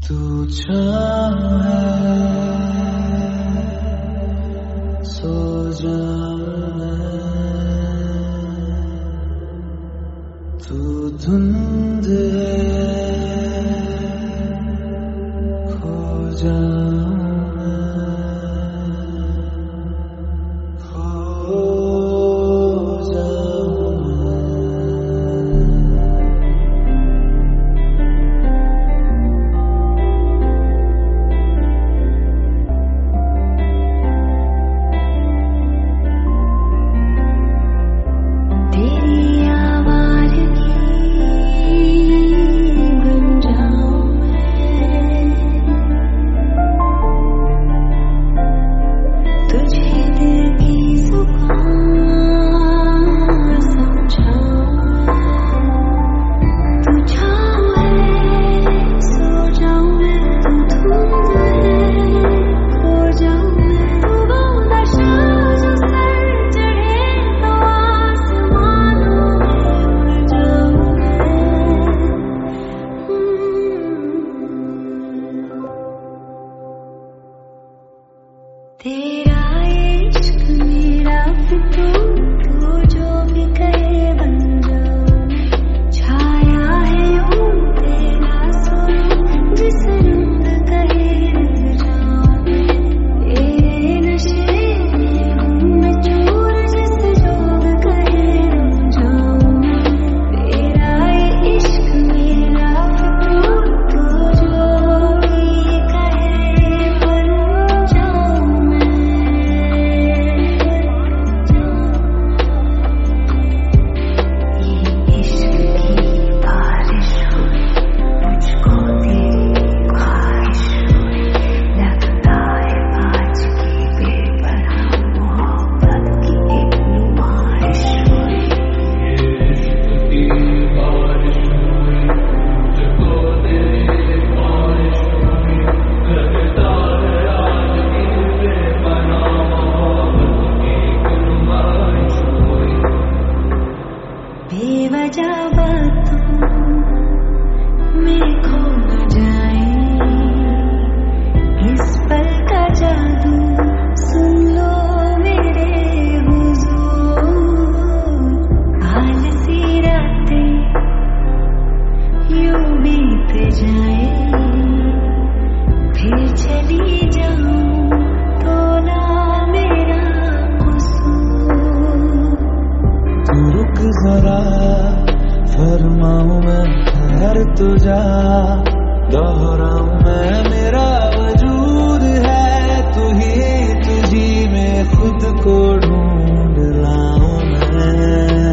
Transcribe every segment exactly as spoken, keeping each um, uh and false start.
तू चाहे सो जाऊं तू धुंध है खो जाऊं खो तेरा इश्क मेरा फितूर तू जो भी कहे बन जाऊं छाया है यूं तेरा सुरूर जिस रंग कहे रंग जाऊं तेरे नशे में हूँ मैं चूर जिस जोग कहे रंग जाऊं तेरा इश्क मेरा फितूर तू जो भी कहे बन जाऊं बेवजह बातों में खो न जाए इस पल का जादू सुन लो मेरे हुजूर आलसी रातें यूं बीत जाए फिर चली जाऊं तो ना मेरा कसूर तू रुक जरा फरमाऊं मैं ठहर तो जा दोहराऊं मैं मेरा वजूद है तू ही तुझी में खुद को ढूंढ लाऊं मैं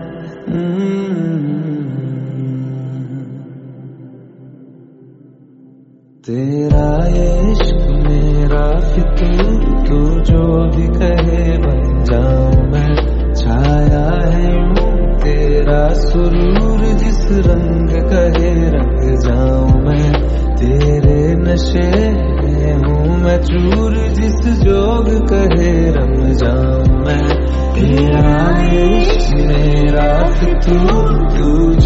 तेरा इश्क मेरा फितूर तू जो भी कहे बन जाऊं मैं छाया है यूं तेरा सुरूर जिस रंग कहे रंग जाऊं मैं तेरे नशे में हूँ मैं चूर जिस जोग कहे रंग जाऊं मैं तेरा इश्क मेरा फितूर तू